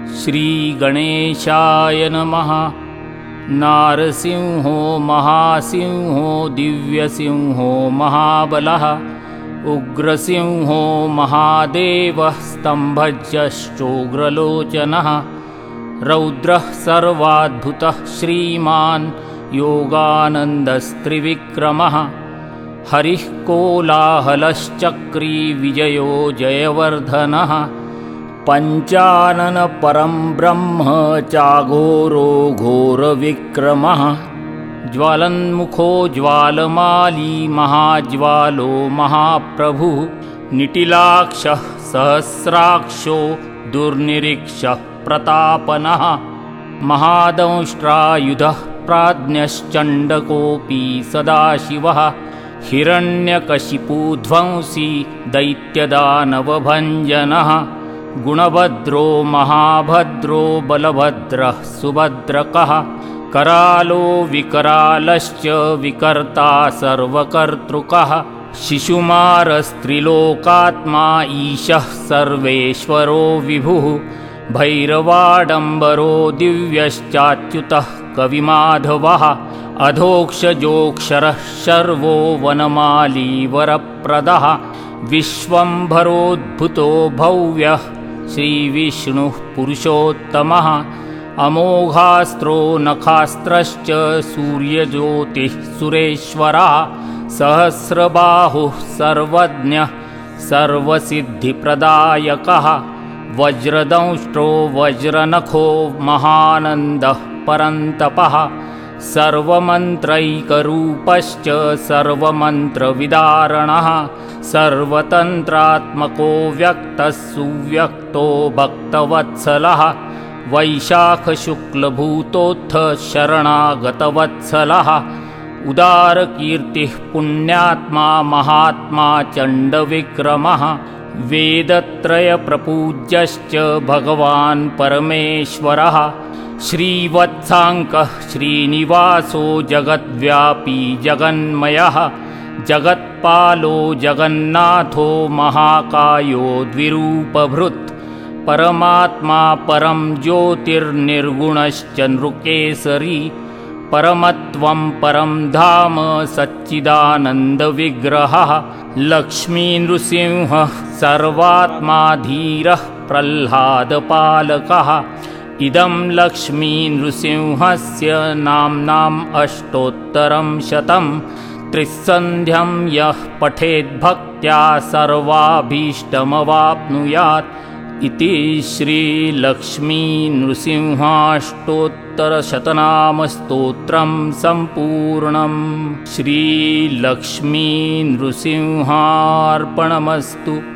श्रीगणेशाय नमः। नारसिंहो महासिंहो दिव्यसिंहो महाबलः उग्रसिंहो महादेवः स्तम्भजश्चोग्रलोचनः रौद्रः सर्वाद्भुतः श्रीमान् योगानन्दस्त्रिविक्रमः हरिः कोलाहलश्चक्री विजयो जयवर्धनः पञ्चानन परं ब्रह्म चाघोरो घोरविक्रमः ज्वालन्मुखो ज्वालमाली महाज्वालो महाप्रभुः निटिलाक्षः सहस्राक्षो दुर्निरीक्षः प्रतापनः महादंष्ट्रायुधः प्राज्ञश्चण्डकोऽपि सदाशिवः हिरण्यकशिपुध्वंसी दैत्यदानवभञ्जनः गुणभद्रो महाभद्रो बलभद्रः सुभद्रकः करालो विकरालश्च विकर्ता सर्वकर्तृकः शिशुमारस्त्रिलोकात्मा ईशः सर्वेश्वरो विभुः भैरवाडम्बरो दिव्यश्चाच्युतः कविमाधवः अधोक्षजोऽक्षरः शर्वो वनमाली वरप्रदः विश्वम्भरोद्भुतो भव्यः श्रीविष्णुः पुरुषोत्तमः अमोघास्त्रो नखास्त्रश्च सूर्यज्योतिः सुरेश्वरः सहस्रबाहुः सर्वज्ञः सर्वसिद्धिप्रदायकः वज्रदंष्ट्रो वज्रनखो महानन्दः परन्तपः सर्वमन्त्रैकरूपश्च सर्वमन्त्रविदारणः सर्वतन्त्रात्मको व्यक्तः सुव्यक्तो भक्तवत्सलः वैशाखशुक्लभूतोत्थ शरणागतवत्सलः उदारकीर्तिः पुण्यात्मा महात्मा चण्डविक्रमः वेदत्रयप्रपूज्यश्च भगवान् परमेश्वरः श्रीवत्साङ्कः श्रीनिवासो जगद्व्यापी जगन्मयः जगत्पालो जगन्नाथो महाकायो द्विरूपभृत् परमात्मा परं ज्योतिर्निर्गुणश्च नृकेसरी परमत्वं परं धाम सच्चिदानन्दविग्रहः लक्ष्मीनृसिंहः सर्वात्मा धीरः प्रह्लादपालकः इदं लक्ष्मीनृसिंहस्य नाम्नाम् अष्टोत्तरं शतं त्रिसन्ध्यं यः पठेद्भक्त्या सर्वाभीष्टमवाप्नुयात् इति श्रीलक्ष्मीनृसिंहाष्टोत्तरशतनामस्तोत्रं सम्पूर्णम्। श्रीलक्ष्मीनृसिंहार्पणमस्तु।